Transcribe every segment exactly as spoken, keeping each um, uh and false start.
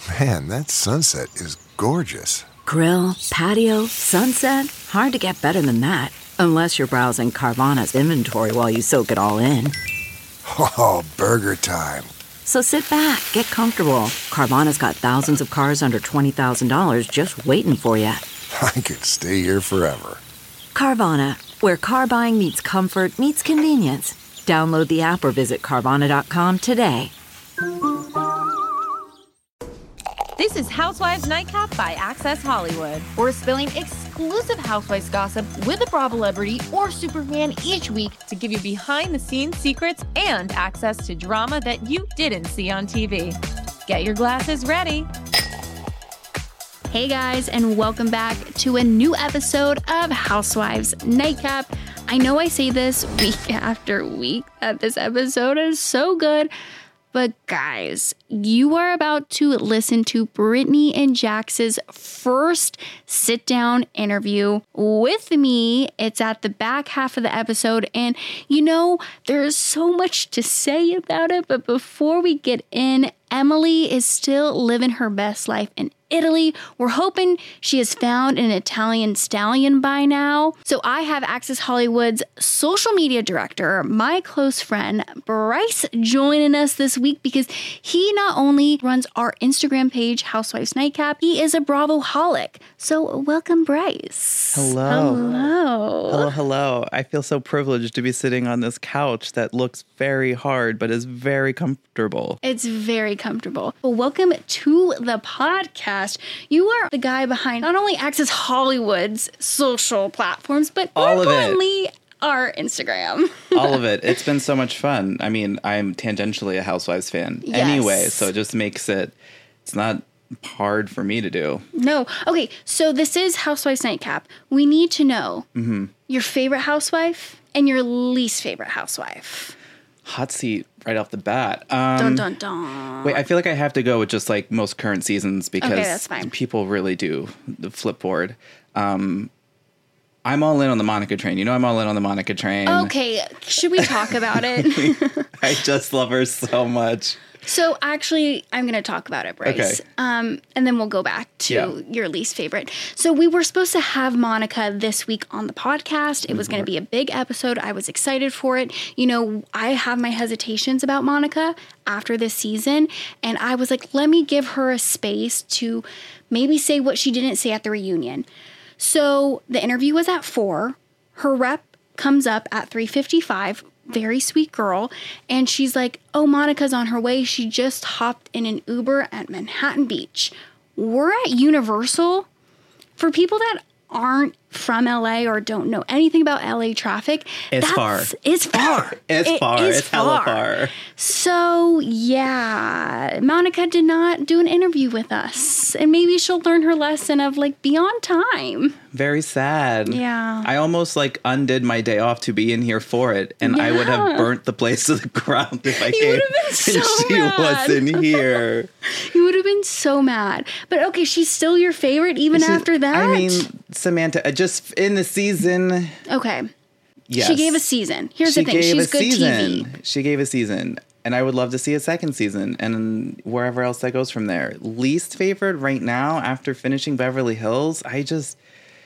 Man, that sunset is gorgeous. Grill, patio, sunset. Hard to get better than that. Unless you're browsing Carvana's inventory while you soak it all in. Oh, burger time. So sit back, get comfortable. Carvana's got thousands of cars under twenty thousand dollars just waiting for you. I could stay here forever. Carvana, where car buying meets comfort, meets convenience. Download the app or visit Carvana dot com today. This is Housewives Nightcap by Access Hollywood. We're spilling exclusive Housewives gossip with a Bravo celebrity or superfan each week to give you behind-the-scenes secrets and access to drama that you didn't see on T V. Get your glasses ready. Hey guys, and welcome back to a new episode of Housewives Nightcap. I know I say this week after week that this episode is so good, but guys, you are about to listen to Brittany and Jax's first sit-down interview with me. It's at the back half of the episode, and you know, there's so much to say about it, but before we get in, Emily is still living her best life in Italy. We're hoping she has found an Italian stallion by now. So I have Access Hollywood's social media director, my close friend, Bryce, joining us this week because he not only runs our Instagram page, Housewives Nightcap, he is a Bravo-holic. So welcome, Bryce. Hello. Hello. Hello, hello. I feel so privileged to be sitting on this couch that looks very hard, but is very comfortable. It's very comfortable. Well, welcome to the podcast. You are the guy behind not only Access Hollywood's social platforms, but all of importantly, our Instagram. All of it. It's been so much fun. I mean, I'm tangentially a Housewives fan Yes. anyway, so it just makes it, it's not hard for me to do. No. Okay, so this is Housewives Nightcap. We need to know Mm-hmm. your favorite housewife and your least favorite housewife. Hot seat right off the bat. Um, Dun, dun, dun. Wait, I feel like I have to go with just like most current seasons because Okay, that's fine. people really do the flipboard. Um, I'm all in on the Monica train. You know, I'm all in on the Monica train. Okay, should we talk about it? I just love her so much. So actually, I'm going to talk about it, Bryce. Okay. Um, and then we'll go back to Yeah. your least favorite. So we were supposed to have Monica this week on the podcast. It was going to be a big episode. I was excited for it. You know, I have my hesitations about Monica after this season. And I was like, let me give her a space to maybe say what she didn't say at the reunion. So the interview was at four. Her rep comes up at three fifty-five. Very sweet girl. And she's like, oh, Monica's on her way. She just hopped in an Uber at Manhattan Beach. We're at Universal. For people that aren't from L A or don't know anything about L A traffic, It's that's, far. It's far. It's It far. is It's hella far. So, yeah, Monica did not do an interview with us. And maybe she'll learn her lesson of, like, be on time. Very sad. Yeah. I almost like undid my day off to be in here for it, and I would have Yeah. burnt the place to the ground if I You came would have been and so she mad. wasn't here. You would have been so mad. But okay, she's still your favorite even She- after that? I mean, Samantha, uh, just in the season, okay. yes. She gave a season. Here's She the thing. gave She's a good season. T V. She gave a season. And I would love to see a second season and wherever else that goes from there. Least favorite right now after finishing Beverly Hills, I just,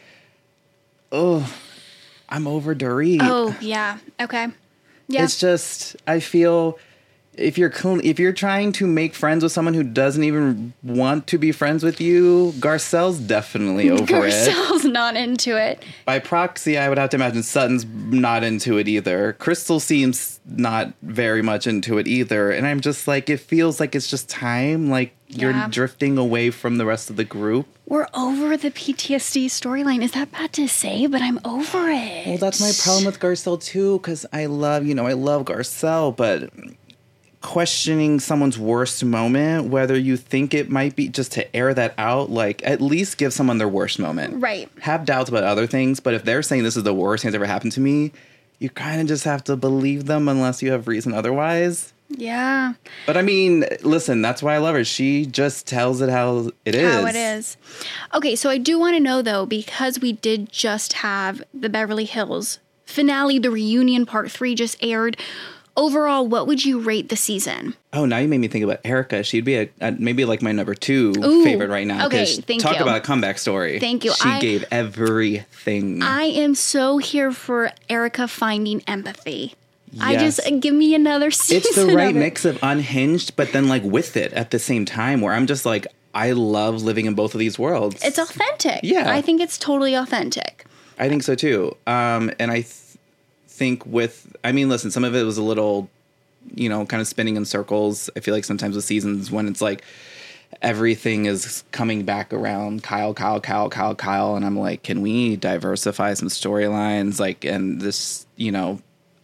oh, I'm over Dorit. Oh, yeah. Okay. Yeah. It's just, I feel if you're cl- if you're trying to make friends with someone who doesn't even want to be friends with you, Garcelle's definitely over it. Garcelle's not into it. By proxy, I would have to imagine Sutton's not into it either. Crystal seems not very much into it either. And I'm just like, it feels like it's just time. Like you're Yeah. drifting away from the rest of the group. We're over the P T S D storyline. Is that bad to say? But I'm over it. Well, that's my problem with Garcelle too, because I love, you know, I love Garcelle, but questioning someone's worst moment, whether you think it might be just to air that out, like at least give someone their worst moment. Right. Have doubts about other things, but if they're saying this is the worst thing that's ever happened to me, you kind of just have to believe them unless you have reason otherwise. Yeah. But I mean, listen, that's why I love her. She just tells it how it is. How it is. Okay, so I do want to know, though, because we did just have the Beverly Hills finale, the reunion part three just aired. overall, what would you rate the season? Oh, now you made me think about Erica. She'd be a, a maybe like my number two Ooh, favorite right now. okay, 'cause thank talk you. about a comeback story. Thank you. She I- gave everything. I am so here for Erica finding empathy. I Yes. just, give me another season It's the right of it. mix of unhinged, but then like with it at the same time where I'm just like, I love living in both of these worlds. It's authentic. Yeah. I think it's totally authentic. I think so too. Um, and I th- think with, I mean, listen, some of it was a little, you know, kind of spinning in circles. I feel like sometimes with seasons when it's like everything is coming back around Kyle, Kyle, Kyle, Kyle, Kyle. And I'm like, can we diversify some storylines? Like, and this, you know,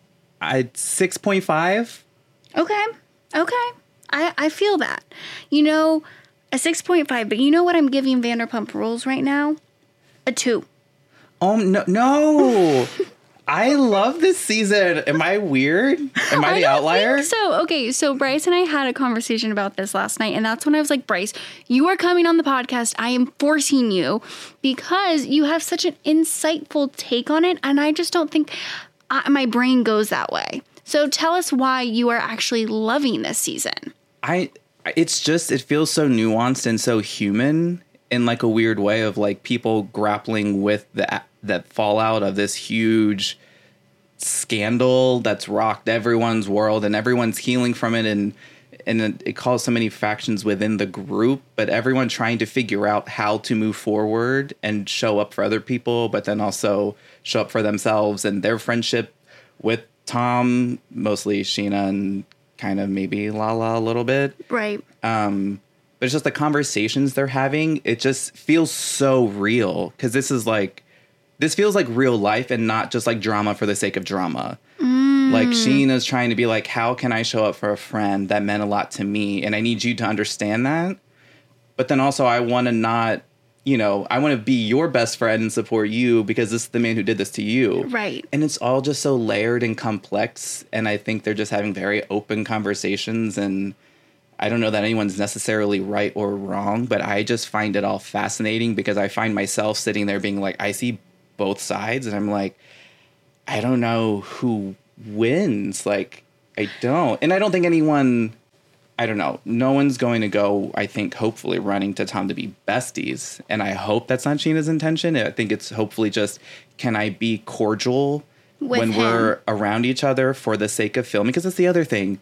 I six point five. Okay. Okay. I, I feel that. You know, a six point five, but you know what I'm giving Vanderpump Rules right now? A two. Oh, no, no. I love this season. Am I weird? Am I, I the don't outlier? think so. Okay, so Bryce and I had a conversation about this last night, and that's when I was like, Bryce, you are coming on the podcast. I am forcing you because you have such an insightful take on it, and I just don't think I, my brain goes that way. So tell us why you are actually loving this season. I it's just it feels so nuanced and so human in like a weird way of like people grappling with the that fallout of this huge scandal that's rocked everyone's world and everyone's healing from it, and and it, it caused so many factions within the group, but everyone trying to figure out how to move forward and show up for other people, but then also show up for themselves and their friendship with Tom, mostly Sheena and kind of maybe Lala a little bit. Right. Um, but it's just the conversations they're having. It just feels so real because this is like, this feels like real life and not just like drama for the sake of drama. Mm. Like Sheena's trying to be like, how can I show up for a friend that meant a lot to me? And I need you to understand that. But then also I want to not, you know, I want to be your best friend and support you because this is the man who did this to you. Right. And it's all just so layered and complex. And I think they're just having very open conversations. And I don't know that anyone's necessarily right or wrong, but I just find it all fascinating because I find myself sitting there being like, I see both sides. And I'm like, I don't know who wins. Like, I don't. And I don't think anyone... I don't know. No one's going to go, I think, hopefully running to Tom to be besties. And I hope that's not Sheena's intention. I think it's hopefully just, can I be cordial With when him. we're around each other for the sake of filming? Because that's the other thing.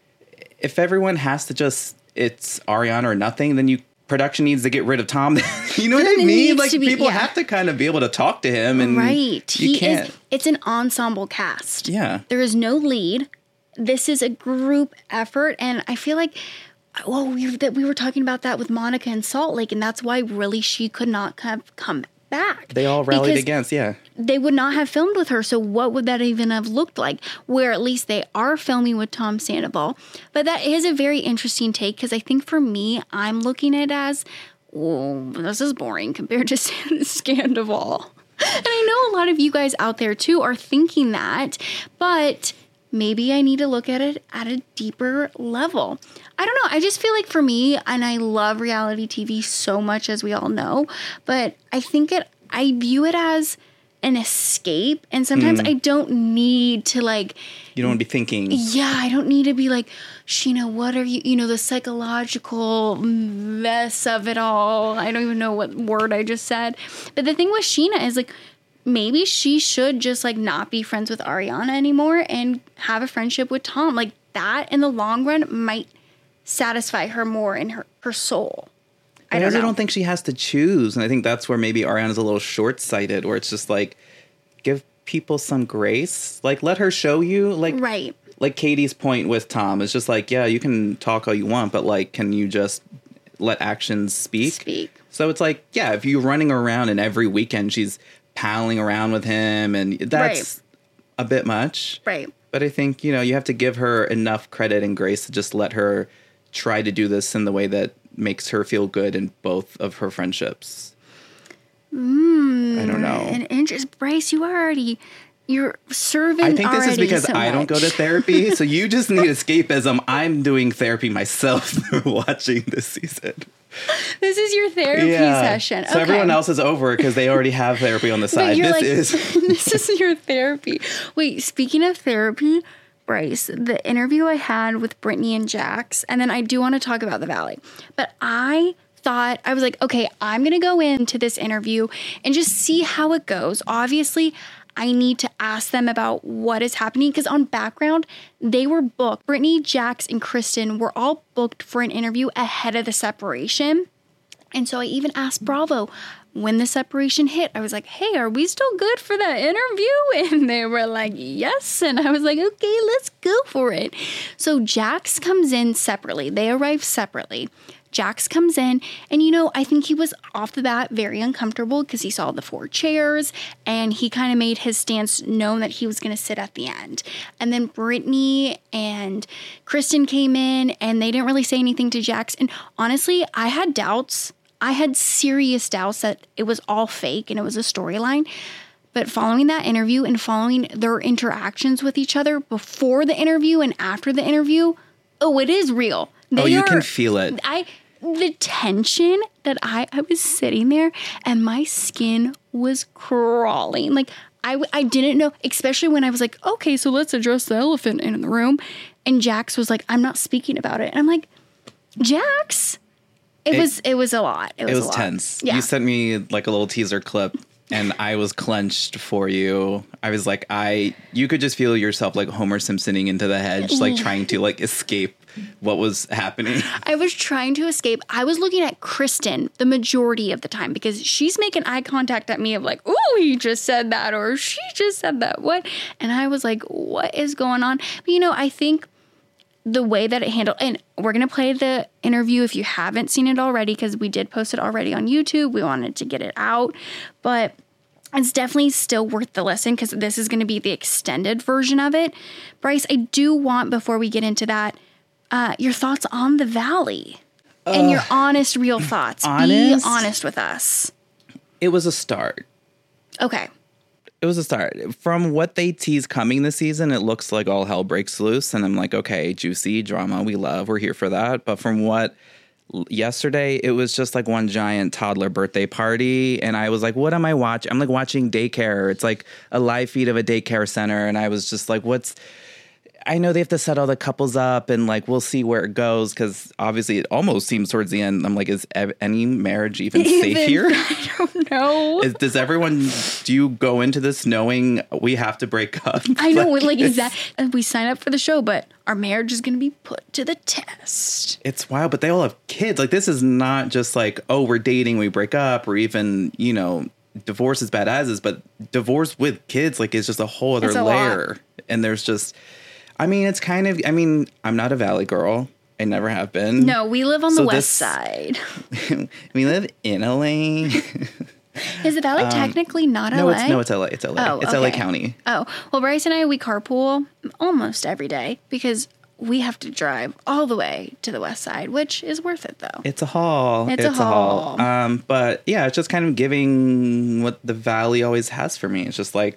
If everyone has to just, it's Ariana or nothing, then you production needs to get rid of Tom. You know what Then I it mean? needs Like, to be- people yeah. have to kind of be able to talk to him. And Right. you He can't. is, it's an ensemble cast. Yeah. There is no lead. This is a group effort, and I feel like, well, we that we were talking about that with Monica in Salt Lake, and that's why really she could not have come back. They all rallied Because against, yeah. they would not have filmed with her, so what would that even have looked like? Where at least they are filming with Tom Sandoval. But that is a very interesting take, because I think for me, I'm looking at it as, oh, this is boring compared to Scandoval. And I know a lot of you guys out there too are thinking that, but maybe I need to look at it at a deeper level. I don't know. I just feel like for me, and I love reality T V so much, as we all know, but I think it, I view it as an escape. And sometimes I don't need to like, You don't want to be thinking. yeah, I don't need to be like, Sheena, what are you, you know, the psychological mess of it all. I don't even know what word I just said. But the thing with Sheena is like, maybe she should just like not be friends with Ariana anymore and have a friendship with Tom. Like that in the long run might satisfy her more in her, her soul. I I don't also know. don't think she has to choose. And I think that's where maybe Ariana's a little short-sighted, where it's just like, give people some grace. Like, let her show you. Like, Right. like Katie's point with Tom is just like, yeah, you can talk all you want, but like, can you just let actions speak? Speak. So it's like, yeah, if you're running around and every weekend she's palling around with him, and that's Right. a bit much. Right. But I think, you know, you have to give her enough credit and grace to just let her try to do this in the way that makes her feel good in both of her friendships. Mm, I don't know. And interest, Bryce, you are already, you're serving I think this is already because so I don't go to much. therapy, so you just need escapism. I'm doing therapy myself through watching this season. This is your therapy session. So Okay. everyone else is over because they already have therapy on the But side. you're This like, is this is your therapy. Wait, speaking of therapy, Bryce, the interview I had with Brittany and Jax, and then I do want to talk about the Valley, but I thought, I was like, okay, I'm going to go into this interview and just see how it goes. Obviously, I need to ask them about what is happening because on background, they were booked. Brittany, Jax, and Kristen were all booked for an interview ahead of the separation. And so I even asked Bravo when the separation hit. I was like, hey, are we still good for that interview? And they were like, yes. And I was like, okay, let's go for it. So Jax comes in separately. They arrive separately. Jax comes in, and you know, I think he was off the bat very uncomfortable because he saw the four chairs, and he kind of made his stance known that he was going to sit at the end. And then Brittany and Kristen came in, and they didn't really say anything to Jax. And honestly, I had doubts. I had serious doubts that it was all fake and it was a storyline. But following that interview and following their interactions with each other before the interview and after the interview, oh, it is real. They oh, you are, can feel it. I the tension that I, I was sitting there and my skin was crawling. Like I, I didn't know, especially when I was like, okay, so let's address the elephant in the room. And Jax was like, I'm not speaking about it. And I'm like, Jax, it, it was it was a lot. It was, it was a lot. tense. Yeah. You sent me like a little teaser clip. And I was clenched for you. I was like, I, you could just feel yourself like Homer Simpsoning into the hedge, like trying to like escape what was happening. I was trying to escape. I was looking at Kristen the majority of the time because she's making eye contact at me of like, ooh, he just said that, or she just said that. What? And I was like, what is going on? But you know, I think the way that it handled, and we're going to play the interview if you haven't seen it already, because we did post it already on YouTube. We wanted to get it out, but it's definitely still worth the listen because this is going to be the extended version of it. Bryce, I do want, before we get into that, uh, your thoughts on the Valley uh, and your honest, real thoughts. Honest? Be honest with us. It was a start. Okay. It was a start. From what they tease coming this season, it looks like all hell breaks loose. And I'm like, okay, juicy drama. We love. We're here for that. But from what yesterday, it was just like one giant toddler birthday party. And I was like, what am I watching? I'm like watching daycare. It's like a live feed of a daycare center. And I was just like, what's... I know they have to set all the couples up and like we'll see where it goes because obviously it almost seems towards the end. I'm like, is ev- any marriage even, even safe here? I don't know. Is, does everyone, do you go into this knowing we have to break up? I know, like, like is that we sign up for the show, but our marriage is going to be put to the test. It's wild, but they all have kids. Like this is not just like, oh, we're dating, we break up, or even, you know, divorce is bad as is, but divorce with kids like is just a whole other a layer. lot. And there's just... I mean, it's kind of, I mean, I'm not a Valley girl. I never have been. No, we live on so the west this, side. We live in L A. Is the Valley um, technically not no, L A? It's, no, it's L A. It's L A. Oh, it's okay. L A County. Oh, well, Bryce and I, we carpool almost every day because we have to drive all the way to the west side, which is worth it, though. It's a haul. It's, it's a, a haul. haul. Um, but yeah, it's just kind of giving what the Valley always has for me. It's just like...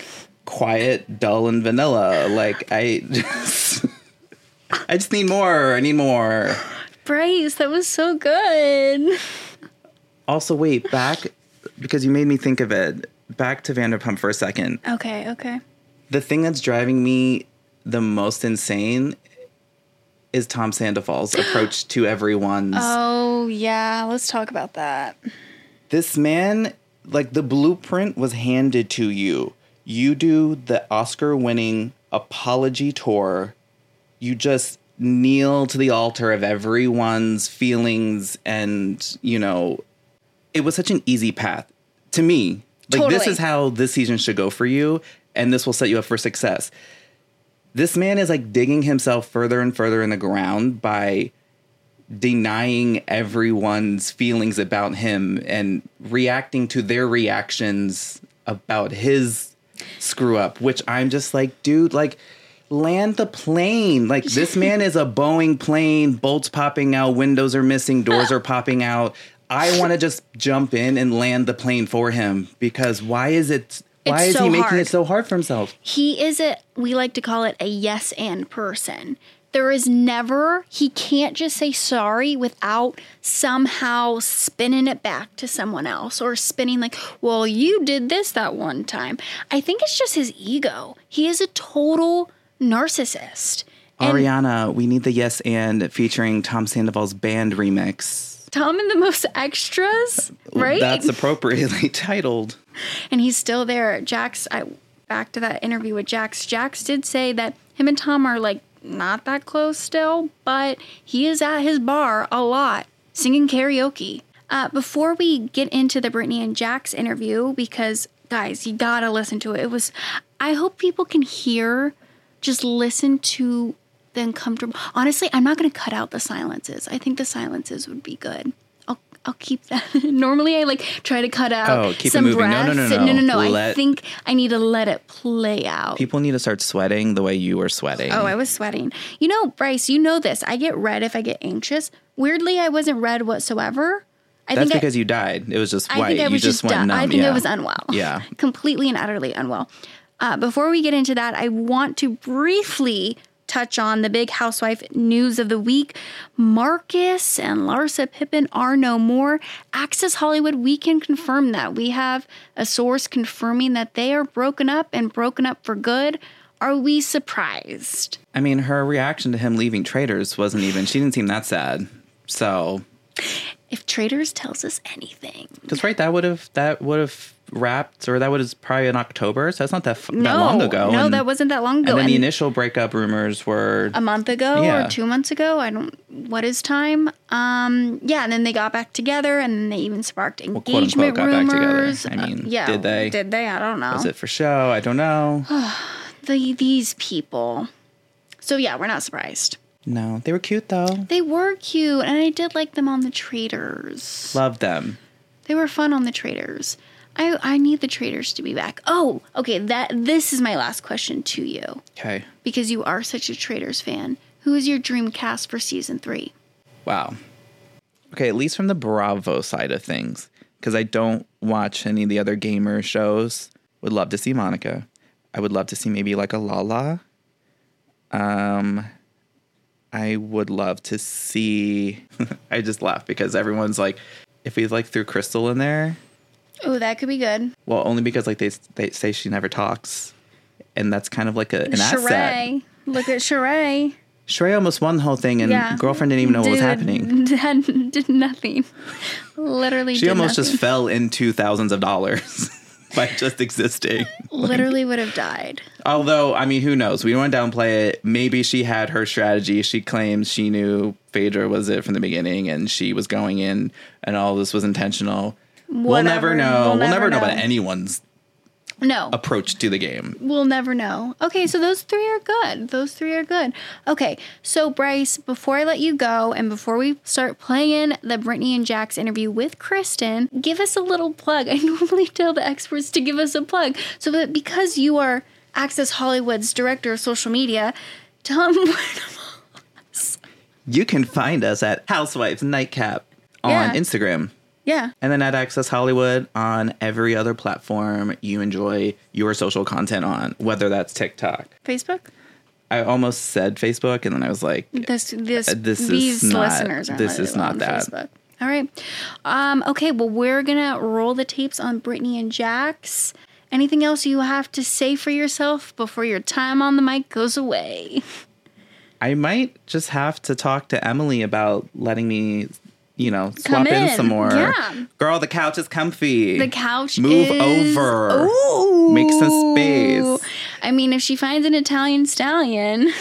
quiet, dull, and vanilla. Like I just, I just need more. I need more. Bryce, that was so good. Also, wait, back because you made me think of it. Back to Vanderpump for a second. Okay, okay. The thing that's driving me the most insane is Tom Sandoval's approach to everyone's. Oh yeah, let's talk about that. This man, like the blueprint was handed to you. You do the Oscar-winning apology tour. You just kneel to the altar of everyone's feelings and, you know, it was such an easy path to me. Like, totally. This is how this season should go for you, and this will set you up for success. This man is, like, digging himself further and further in the ground by denying everyone's feelings about him and reacting to their reactions about his screw up, which I'm just like, dude, like, land the plane. Like, this man is a Boeing plane, bolts popping out, windows are missing, doors are popping out. I want to just jump in and land the plane for him because why is it, why it's is so he making hard. it so hard for himself? He is a, we like to call it a yes and person. There is never, he can't just say sorry without somehow spinning it back to someone else or spinning like, well, you did this that one time. I think it's just his ego. He is a total narcissist. And Ariana, we need the Yes And featuring Tom Sandoval's band remix. Tom and the Most Extras, right? That's appropriately titled. And he's still there. Jax, I back to that interview with Jax. Jax did say that him and Tom are like not that close still, but he is at his bar a lot singing karaoke. Uh, before we get into the Brittany and Jax interview, because guys, you gotta listen to it. It was, I hope people can hear, just listen to the uncomfortable. Honestly, I'm not gonna cut out the silences. I think the silences would be good. I'll I'll keep that. Normally, I like try to cut out oh, keep some it moving. breaths. No, no, no, no, no, no. Let, I think I need to let it play out. People need to start sweating the way you were sweating. Oh, I was sweating. You know, Bryce, you know this. I get red if I get anxious. Weirdly, I wasn't red whatsoever. I That's think because I, you died. It was just I white. think I was you just, just went dumb. numb. I think yeah. I was unwell. Yeah. Completely and utterly unwell. Uh, before we get into that, I want to briefly touch on the big housewife news of the week. Marcus and Larsa Pippen are no more. Access Hollywood, we can confirm that. We have a source confirming that they are broken up and broken up for good. Are we surprised? I mean, her reaction to him leaving Traitors wasn't even, she didn't seem that sad. So. If Traitors tells us anything. Because, right, that would have, that would have wrapped, or that was probably in October, so that's not that, f- No, that long ago. No, and, that wasn't that long ago. And then and the initial breakup rumors were a month ago yeah. or two months ago. I don't, what is time? Um, yeah, and then they got back together, and then they even sparked engagement well, quote unquote, rumors. got back together. I mean, uh, yeah, did they? Did they? I don't know. Was it for show? I don't know. the, these people. So yeah, we're not surprised. No, they were cute though. They were cute, and I did like them on the Traitors. Love them. They were fun on the Traitors. I I need the Traitors to be back. Oh, okay. That this is my last question to you. Okay. Because you are such a Traitors fan. Who is your dream cast for season three? Wow. Okay, at least from the Bravo side of things, because I don't watch any of the other gamer shows. Would love to see Monica. I would love to see maybe like a Lala. Um, I would love to see. I just laugh because everyone's like, if we like threw Crystal in there. Oh, that could be good. Well, only because like they they say she never talks, and that's kind of like a, an Sheree. asset. Look at Sheree. Sheree almost won the whole thing, and Yeah. girlfriend didn't even know what was Did- happening. Did, did nothing. Literally She did almost nothing. just fell into thousands of dollars by just existing. Literally would have died. Although, I mean, who knows? We don't want to downplay it. Maybe she had her strategy. She claims she knew Phaedra was it from the beginning, and she was going in, and all this was intentional. We'll Whatever. never know. We'll We'll, never never know know. about anyone's No. approach to the game. We'll never know. Okay, so those three are good. Those three are good. Okay, so Bryce, before I let you go and before we start playing the Brittany and Jax interview with Kristen, give us a little plug. I normally tell the experts to give us a plug. So that because you are Access Hollywood's director of social media, tell them where to follow us. You can find us at Housewives Nightcap on Yeah. Instagram. Yeah. And then at Access Hollywood on every other platform you enjoy your social content on, whether that's TikTok. Facebook? I almost said Facebook, and then I was like, This, this, Uh, this is these not- listeners are this is not on that. Facebook. All right. Um, okay, well, we're going to roll the tapes on Brittany and Jax. Anything else you have to say for yourself before your time on the mic goes away? I might just have to talk to Emily about letting me, you know, Come swap in. in. some more. Yeah. Girl, the couch is comfy. The couch Move is... over. Ooh. Make some space. I mean, if she finds an Italian stallion,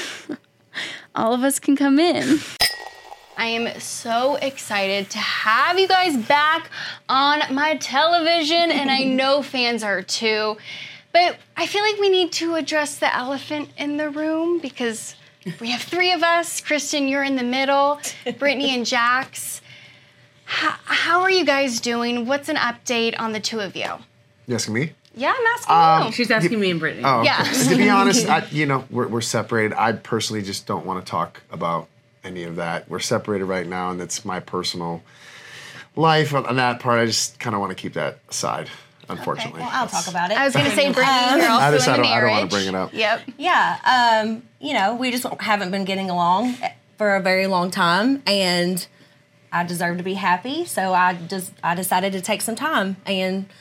all of us can come in. I am so excited to have you guys back on my television, and I know fans are too. But I feel like we need to address the elephant in the room because we have three of us. Kristen, you're in the middle. Brittany and Jax. How, how are you guys doing? What's an update on the two of you? You asking me? Yeah, I'm asking you. She's asking me and Brittany. Oh, okay. Yeah. To be honest, I, you know, we're, we're separated. I personally just don't want to talk about any of that. We're separated right now, and that's my personal life. On that part, I just kind of want to keep that aside, unfortunately. Well, I'll talk about it. I was going to say, Brittany, you're also I just- in I a don't- I don't marriage. wanna bring it up. Yep. Yeah, um, you know, we just haven't been getting along for a very long time, and I deserve to be happy, so I just I decided to take some time and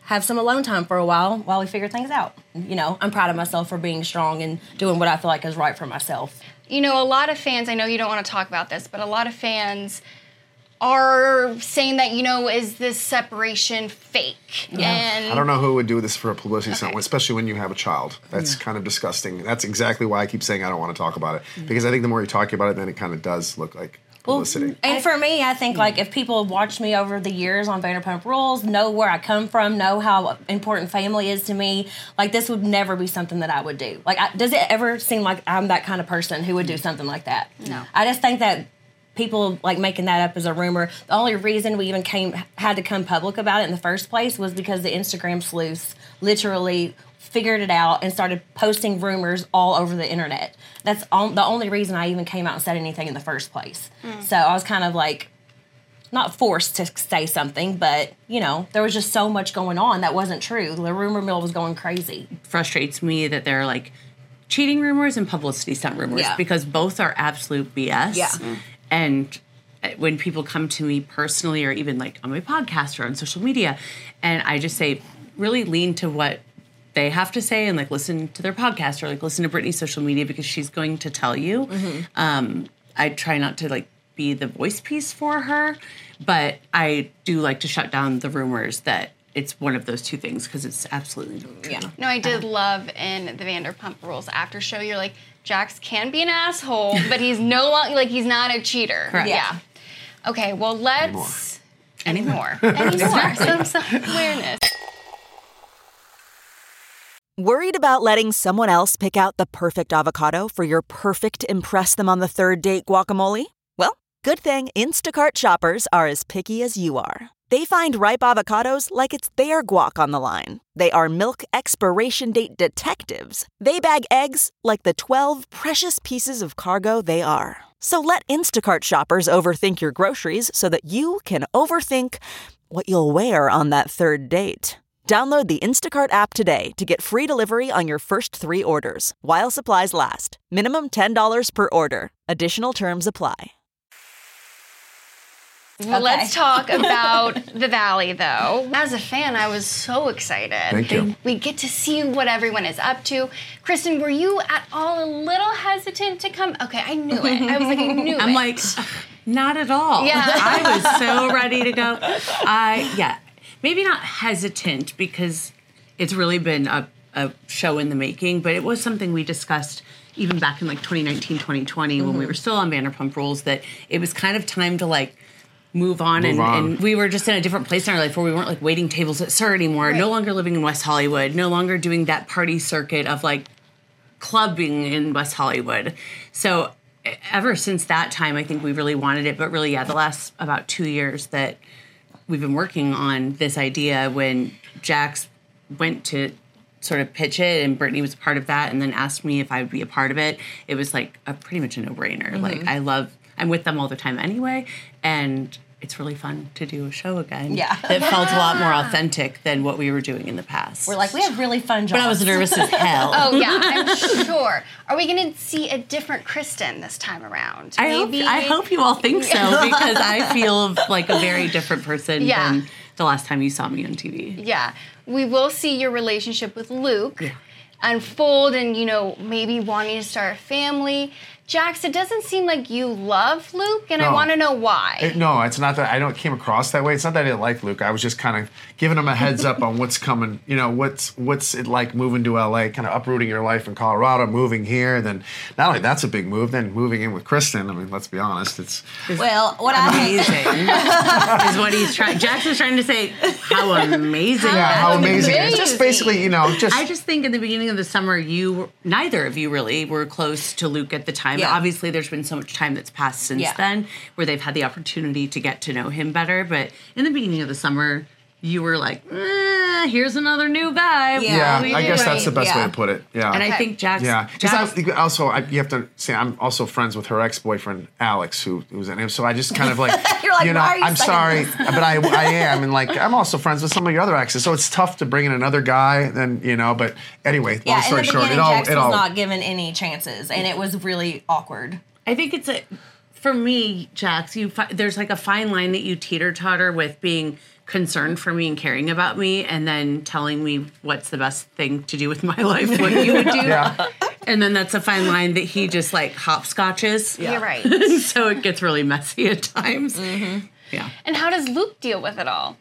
have some alone time for a while while we figure things out. You know, I'm proud of myself for being strong and doing what I feel like is right for myself. You know, a lot of fans, I know you don't want to talk about this, but a lot of fans are saying that, you know, is this separation fake? Yeah. And I don't know who would do this for a publicity Okay. stunt, especially when you have a child. That's Yeah. kind of disgusting. That's exactly why I keep saying I don't want to talk about it. Because I think the more you talk about it, then it kind of does look like publicity. And for me, I think like if people have watched me over the years on Vanderpump Rules, know where I come from, know how important family is to me, like this would never be something that I would do. Like, I, does it ever seem like I'm that kind of person who would do something like that? No. I just think that people like making that up as a rumor. The only reason we even came had to come public about it in the first place was because the Instagram sleuths literally figured it out and started posting rumors all over the internet. That's on, the only reason I even came out and said anything in the first place. Mm. So I was kind of like, not forced to say something, but, you know, there was just so much going on that wasn't true. The rumor mill was going crazy. Frustrates me that there are like cheating rumors and publicity stunt rumors Yeah. because both are absolute B S. Yeah. Mm. And when people come to me personally or even like on my podcast or on social media, and I just say, really lean to what they have to say and like listen to their podcast or like listen to Brittany's social media because she's going to tell you. Mm-hmm. Um, I try not to like be the voice piece for her, but I do like to shut down the rumors that it's one of those two things because it's absolutely not true. Yeah. No, I did love in the Vanderpump Rules after show, you're like, Jax can be an asshole, but he's no longer, like, he's not a cheater. Correct. Yeah. Okay, well, let's... Anymore. Anymore. Anymore. Some self-awareness. Worried about letting someone else pick out the perfect avocado for your perfect impress them on the third date guacamole? Well, good thing Instacart shoppers are as picky as you are. They find ripe avocados like it's their guac on the line. They are milk expiration date detectives. They bag eggs like the twelve precious pieces of cargo they are. So let Instacart shoppers overthink your groceries so that you can overthink what you'll wear on that third date. Download the Instacart app today to get free delivery on your first three orders, while supplies last. Minimum ten dollars per order. Additional terms apply. Well, Okay. let's talk about the Valley, though. As a fan, I was so excited. Thank you. We get to see what everyone is up to. Kristen, were you at all a little hesitant to come? Okay, I knew it. I was like, I knew I'm it. like, not at all. Yeah. I was so ready to go. I, yeah, maybe not hesitant because it's really been a, a show in the making, but it was something we discussed even back in like twenty nineteen, twenty twenty mm-hmm. when we were still on Vanderpump Rules, that it was kind of time to like move on, Move and, on. and we were just in a different place in our life where we weren't like waiting tables at SUR anymore, Right. no longer living in West Hollywood, no longer doing that party circuit of like clubbing in West Hollywood. So ever since that time, I think we really wanted it, but really, yeah, the last about two years that we've been working on this idea, when Jax went to sort of pitch it and Brittany was a part of that and then asked me if I would be a part of it, it was like a pretty much a no-brainer. Mm-hmm. Like I love, I'm with them all the time anyway, and it's really fun to do a show again. Yeah. That felt a lot more authentic than what we were doing in the past. We're like, we have really fun jobs. But I was nervous as hell. Oh, yeah, I'm sure. Are we going to see a different Kristen this time around? I hope, Maybe- I hope you all think so, because I feel like a very different person Yeah. than the last time you saw me on T V. Yeah. We will see your relationship with Luke unfold and, you know, maybe wanting to start a family. Jax, it doesn't seem like you love Luke, and I No. want to know why. It, no, it's not that I don't came across that way. It's not that I didn't like Luke. I was just kind of giving him a heads up on what's coming. You know, what's what's it like moving to L A, kind of uprooting your life in Colorado, moving here. Then not only that's a big move, then moving in with Kristen. I mean, let's be honest, it's Well, what I Amazing is what he's trying. Jax is trying to say how amazing. yeah, that how is. amazing. It's just basically, you know, just I just think in the beginning of the summer, you neither of you really were close to Luke at the time. Yeah. Obviously, there's been so much time that's passed since Yeah. then where they've had the opportunity to get to know him better. But in the beginning of the summer, you were like, eh, here's another new guy. yeah. What are we I guess doing? that's the best way Yeah. to put it. Yeah. And I think Jax. Yeah, because Jax also I, you have to say I'm also friends with her ex-boyfriend Alex, who, who was in him. So I just kind of like, You're like, you know, why are you I'm saying sorry, this? but I I am, and like I'm also friends with some of your other exes. So it's tough to bring in another guy, then you know. But anyway, long yeah, in story the short, beginning, it all Jax it was all not given any chances, and it was really awkward. I think it's a for me, Jax, you fi- there's like a fine line that you teeter-totter with being concerned for me and caring about me, and then telling me what's the best thing to do with my life, what you would do. Yeah. And then that's a fine line that he just like hopscotches. You're right. So it gets really messy at times. Mm-hmm. Yeah. And how does Luke deal with it all?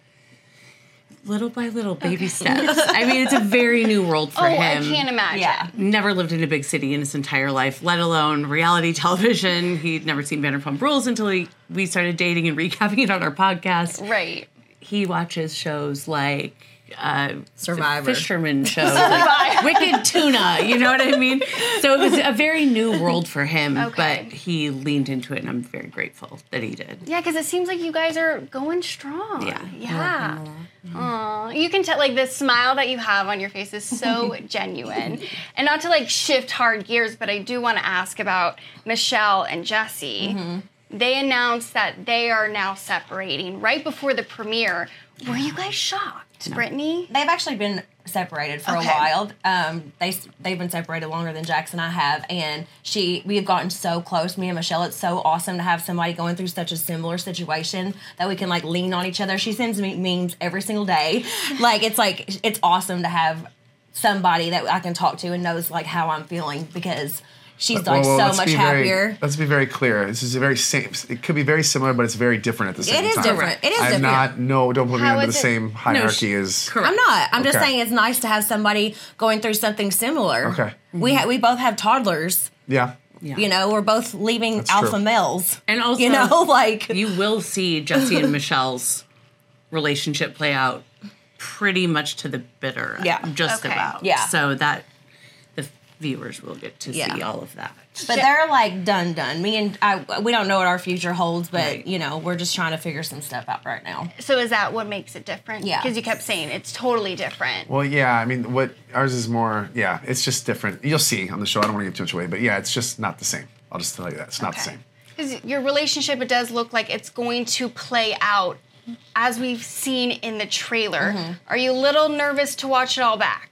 Little by little, baby steps. I mean, it's a very new world for oh, him. I can't imagine. Yeah. Never lived in a big city in his entire life, let alone reality television. He'd never seen Vanderpump Rules until he, we started dating and recapping it on our podcast. Right. He watches shows like uh, Survivor. fisherman shows, like Wicked Tuna. You know what I mean? So it was a very new world for him, Okay. but he leaned into it, and I'm very grateful that he did. Yeah, because it seems like you guys are going strong. Yeah. Yeah. Aw. You can tell, like, the smile that you have on your face is so genuine. And not to, like, shift hard gears, but I do want to ask about Michelle and Jesse. Mm-hmm. They announced that they are now separating right before the premiere. Were you guys shocked, Brittany? They've actually been separated for Okay. a while. Um, they they've been separated longer than Jax and I have, and she we have gotten so close. Me and Michelle, it's so awesome to have somebody going through such a similar situation that we can like lean on each other. She sends me memes every single day. Like it's like it's awesome to have somebody that I can talk to and knows like how I'm feeling because she's like Well, well, so let's much be very- happier. let's be very clear. This is a very same. It could be very similar, but it's very different at the same time. It is different. It is I'm different. not. No, don't put me How under the is it- same hierarchy as. Correct. I'm not. I'm just Okay. saying it's nice to have somebody going through something similar. Okay. We ha- we both have toddlers. Yeah. Yeah. You know, we're both leaving That's alpha true. males. And also, you know, like you will see Jesse and Michelle's relationship play out pretty much to the bitter. Yeah. Just Okay. about. Yeah. So that the viewers will get to Yeah. see all of that. but they're like done done. Me and I we don't know what our future holds, but Right. you know, we're just trying to figure some stuff out right now. So is that what makes it different? Yeah. Because you kept saying it's totally different. Well, yeah. I mean, what ours is more. Yeah, it's just different. You'll see on the show. I don't want to give too much away, but yeah, it's just not the same. I'll just tell you that it's not the same. Because your relationship, it does look like it's going to play out as we've seen in the trailer. Mm-hmm. Are you a little nervous to watch it all back?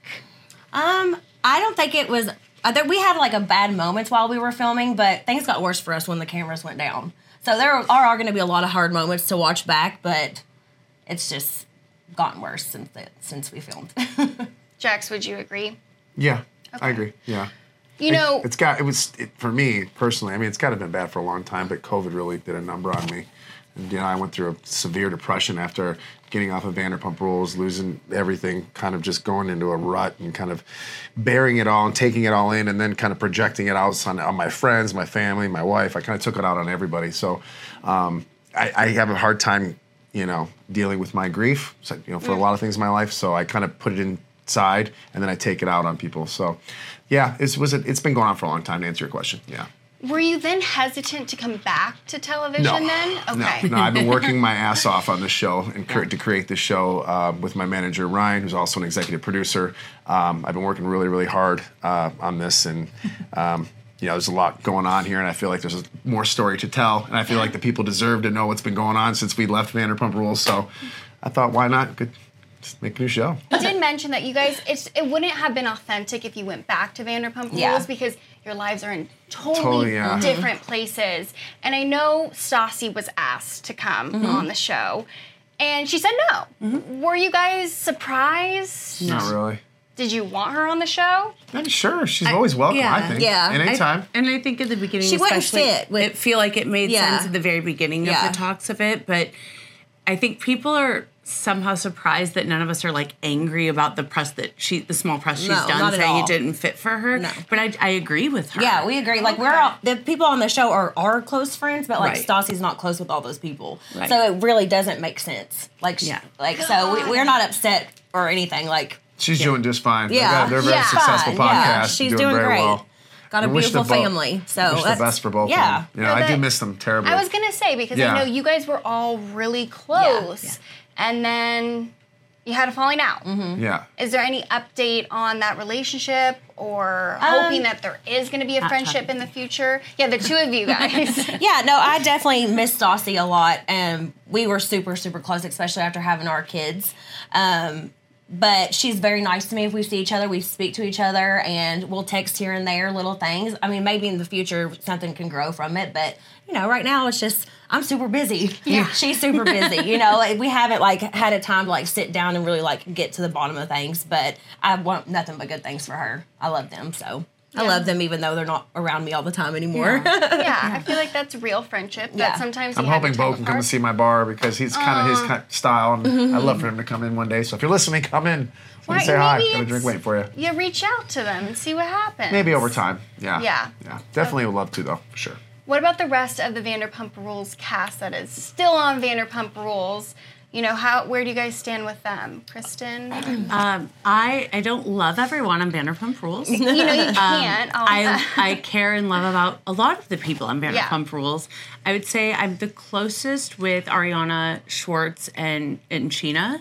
Um, I don't think it was. I think we had like a bad moments while we were filming, but things got worse for us when the cameras went down. So there are, are going to be a lot of hard moments to watch back, but it's just gotten worse since the, since we filmed. Jax, would you agree? Yeah, I agree. Yeah. You It- know, it's got it was it, for me personally. I mean, it's got to have been bad for a long time, but COVID really did a number on me. And, you know, I went through a severe depression after getting off of Vanderpump Rules, losing everything, kind of just going into a rut and kind of bearing it all and taking it all in, and then kind of projecting it out on, on my friends, my family, my wife. I kind of took it out on everybody. So um, I, I have a hard time, you know, dealing with my grief. So, you know, for a lot of things in my life. So I kind of put it inside and then I take it out on people. So. Yeah, it's was it, it's been going on for a long time. To answer your question, yeah. were you then hesitant to come back to television No, then? Okay. no, no. I've been working my ass off on this show and cre- to create this show uh, with my manager Ryan, who's also an executive producer. Um, I've been working really, really hard uh, on this, and um, you know, there's a lot going on here, and I feel like there's a, more story to tell, and I feel like the people deserve to know what's been going on since we left Vanderpump Rules. So, I thought, why not? Good. Just make a new show. You did mention that you guys, it's, it wouldn't have been authentic if you went back to Vanderpump Rules Yeah. because your lives are in totally, Totally, yeah. different places. And I know Stassi was asked to come Mm-hmm. on the show, and she said no. Were you guys surprised? Not really. Did you want her on the show? I'm sure she's always welcome. yeah. I think. Yeah. Anytime. I, and I think at the beginning, She wouldn't especially, fit with- it feel like it made Yeah. sense at the very beginning Yeah. of the talks of it. But I think people are somehow surprised that none of us are like angry about the press that she, the small press she's No, done, not at saying all. it didn't fit for her. No. But I, I agree with her. Yeah, we agree. Like we're all the people on the show are our close friends, but like Right. Stassi's not close with all those people, Right. so it really doesn't make sense. Like, sh- Yeah. like so we, we're not upset or anything. Like, She's doing just fine. yeah, They're a very yeah. successful Fine, podcast. yeah. She's doing, doing very great. well. Got a I wish beautiful the bo- family. So wish the that's- best for both yeah. of them. You know, No, I do that- miss them terribly. I was going to say, because Yeah. I know you guys were all really close, and then you had a falling out. yeah. Is there any update on that relationship or Um, hoping that there is going to be a friendship in the future? Yeah, the two of you guys. Yeah, no, I definitely miss Stassi a lot, and we were super, super close, especially after having our kids. Um, but she's very nice to me. If we see each other, we speak to each other, and we'll text here and there little things. I mean, maybe in the future something can grow from it, but you know, right now it's just I'm super busy. Yeah, she's super busy. You know, like, we haven't like had a time to like sit down and really like get to the bottom of things. But I want nothing but good things for her. I love them, so I love them even though they're not around me all the time anymore. Yeah, yeah, I feel like that's real friendship. That Yeah. sometimes I'm you have hoping your time Bo can come and apart. see my bar because he's kind of his kind of style, and I'd love for him to come in one day. So if you're listening, come in. Come Why, say hi. maybe Got a drink it's- waiting for you. You reach out to them and see what happens. Maybe over time. Yeah. Yeah. Yeah. Definitely would love to though, for sure. What about the rest of the Vanderpump Rules cast that is still on Vanderpump Rules? You know, how where do you guys stand with them? Kristen? Um, I I don't love everyone on Vanderpump Rules. you know you can't. all I that. I care and love about a lot of the people on Yeah. Vanderpump Rules. I would say I'm the closest with Ariana Schwartz and and Sheena.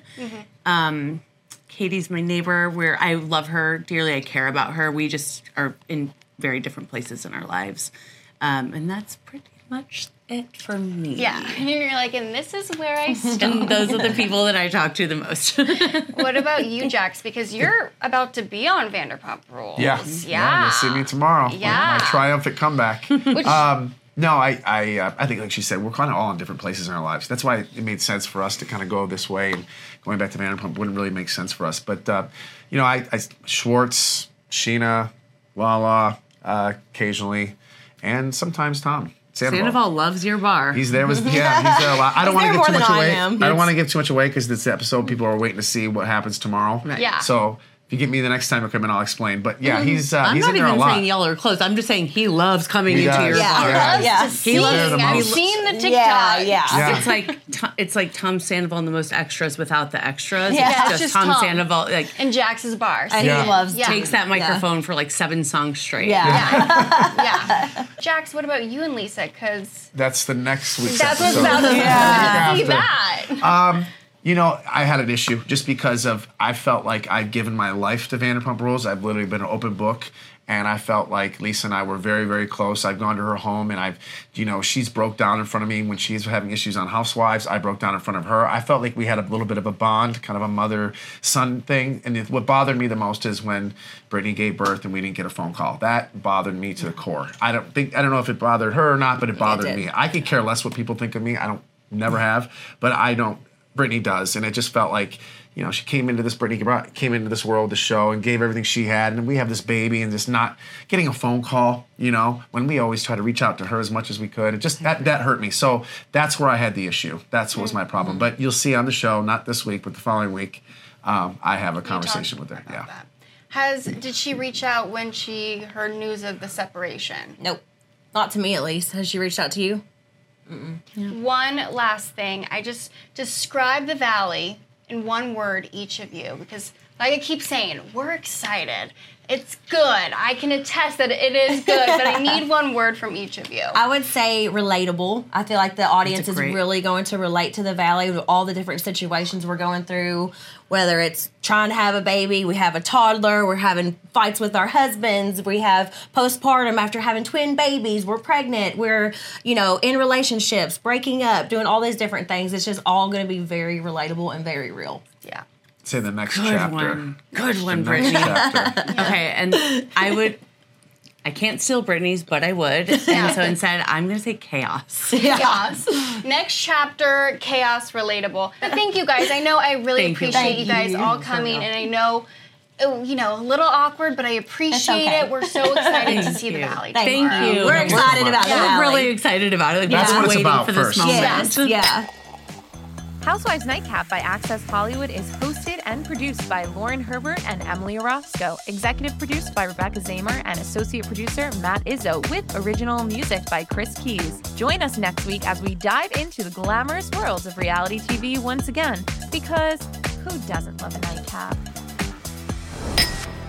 Um, Katie's my neighbor. Where I love her dearly. I care about her. We just are in very different places in our lives, um, and that's pretty much it for me. Yeah, and you're like, and this is where I stop. And those are the people that I talk to the most. What about you, Jax? Because you're about to be on Vanderpump Rules. Yeah. Yeah. You'll see me tomorrow. with Yeah. My triumphant comeback. um, no, I I, uh, I think, like she said, we're kind of all in different places in our lives. That's why it made sense for us to kind of go this way, and going back to Vanderpump wouldn't really make sense for us. But, uh, you know, I, I Schwartz, Sheena, Lala, uh, occasionally, and sometimes Tom. Sandoval. Sandoval loves your bar. He's there. Was yeah, he's there a lot. I don't He's want to there give too more much than I away. am. I don't want to give too much away because this episode, people are waiting to see what happens tomorrow. Right. Yeah. So if you get me the next time, okay, and I'll explain. But yeah, he's uh, I'm he's not in there even a lot. saying y'all are close. I'm just saying he loves coming He into does. your Yeah. bar. Yeah. Yeah. To He see, loves- They're the I've most. seen the TikTok. Yeah, yeah. Yeah. It's like it's like Tom Sandoval and the most extras without the extras. Yeah. It's It's just, just Tom, Tom. Sandoval like And Jax's bar. And Yeah. he loves Yeah. takes that microphone for like seven songs straight. Yeah. Yeah. Jax, what about you and Lisa? Because That's the next week's that's what's episode. about to Yeah. see After. that. You know, I had an issue just because of I felt like I'd given my life to Vanderpump Rules. I've literally been an open book, and I felt like Lisa and I were very, very close. I've gone to her home, and I've, you know, she's broke down in front of me when she's having issues on Housewives. I broke down in front of her. I felt like we had a little bit of a bond, kind of a mother-son thing. And it, what bothered me the most is when Brittany gave birth and we didn't get a phone call. That bothered me to the core. I don't think I don't know if it bothered her or not, but it bothered did. me. I could care less what people think of me. I don't never have, but I don't. Brittany does, and it just felt like, you know, she came into this, Brittany brought, came into this world, the show, and gave everything she had, and we have this baby, and just not getting a phone call, you know, when we always try to reach out to her as much as we could. It just, that, that hurt me. So that's where I had the issue. That's what was my problem. But you'll see on the show, not this week, but the following week, um, I have a conversation with her. About Yeah. that. Has did she reach out when she heard news of the separation? Nope. Not to me, at least. Has she reached out to you? One last thing. I just describe the Valley in one word, each of you, because like I keep saying, we're excited. It's good. I can attest that it is good, but I need one word from each of you. I would say relatable. I feel like the audience is great- really going to relate to the Valley with all the different situations we're going through, whether it's trying to have a baby, we have a toddler, we're having fights with our husbands, we have postpartum after having twin babies, we're pregnant, we're, you know, in relationships, breaking up, doing all these different things. It's just all going to be very relatable and very real. Yeah. Say the next Good chapter. one. Good The one, next Brittany. chapter. Okay, and I would. I can't steal Brittany's, but I would. And so instead, I'm going to say chaos. Chaos. Next chapter, chaos relatable. But thank you guys. I know I really Thank you. appreciate Thank you guys you. all coming, and I know, oh, you know, a little awkward, but I appreciate okay. it. We're so excited to Thank see the you. Valley. Thank tomorrow. you. We're We're excited about the We're Valley. really excited about it. Like, That's we've what been it's waiting about for this first. moment. Yes, yeah. Housewives Nightcap by Access Hollywood is hosted and produced by Lauren Herbert and Emily Orozco. Executive produced by Rebecca Zamer and associate producer Matt Izzo, with original music by Chris Keys. Join us next week as we dive into the glamorous worlds of reality T V once again, because who doesn't love a nightcap?